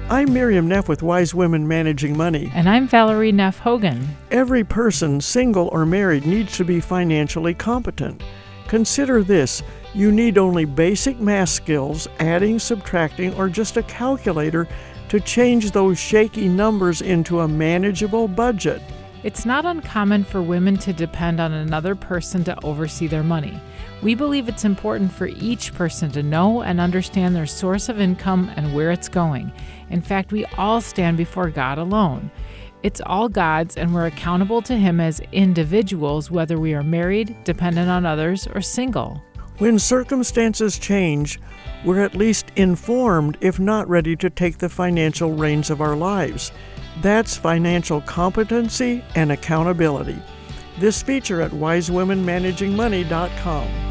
I'm Miriam Neff with Wise Women Managing Money. And I'm Valerie Neff Hogan. Every person, single or married, needs to be financially competent. Consider this: you need only basic math skills, adding, subtracting, or just a calculator to change those shaky numbers into a manageable budget. It's not uncommon for women to depend on another person to oversee their money. We believe it's important for each person to know and understand their source of income and where it's going. In fact, we all stand before God alone. It's all God's, and we're accountable to Him as individuals, whether we are married, dependent on others, or single. When circumstances change, we're at least informed, if not ready to take the financial reins of our lives. That's financial competency and accountability. This feature at wisewomenmanagingmoney.com.